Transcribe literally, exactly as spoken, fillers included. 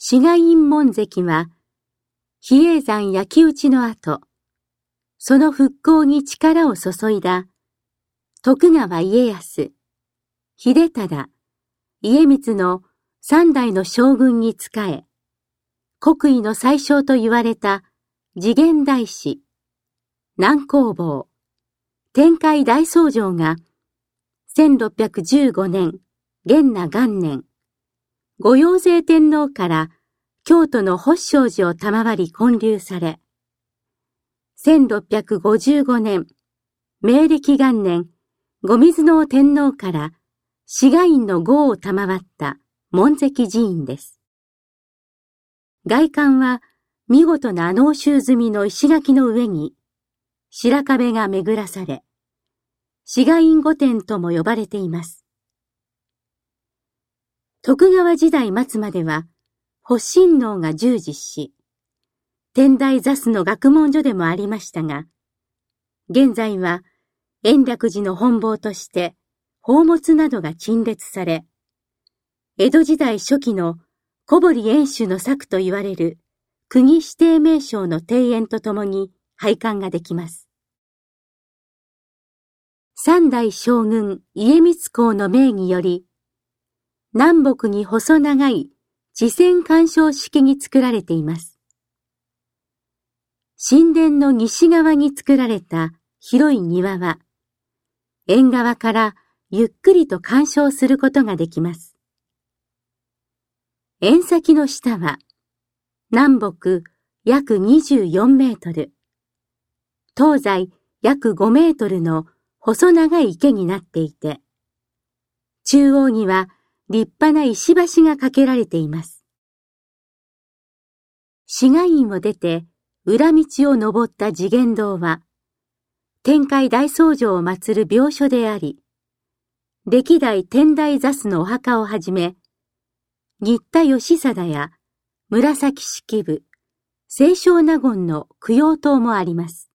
志賀院門跡は、比叡山焼き討ちの後、その復興に力を注いだ徳川家康、秀忠、家光の三代の将軍に仕え、国威の宰相と言われた次元大師、南光坊、天海大僧正がせんろっぴゃくじゅうごねん元和元年、御用税天皇から京都の法性寺を賜り建立され、せんろっぴゃくごじゅうごねん明暦元年、御水能天皇から志賀院の号を賜った門跡寺院です。外観は見事な納収済みの石垣の上に白壁が巡らされ、志賀院御殿とも呼ばれています。徳川時代末までは、法親王が従事し、天台座主の学問所でもありましたが、現在は延暦寺の本坊として宝物などが陳列され、江戸時代初期の小堀遠州の作と言われる国指定名勝の庭園とともに拝観ができます。三代将軍家光公の命により、南北に細長い地線干渉式に作られています。神殿の西側に作られた広い庭は、縁側からゆっくりと鑑賞することができます。縁先の下は、南北約にじゅうよんメートル、東西約ごメートルの細長い池になっていて、中央には立派な石橋が架けられています。志賀院を出て裏道を登った次元堂は、天海大僧正を祀る廟所であり、歴代天台座主のお墓をはじめ、新田義貞や紫式部、清少納言の供養塔もあります。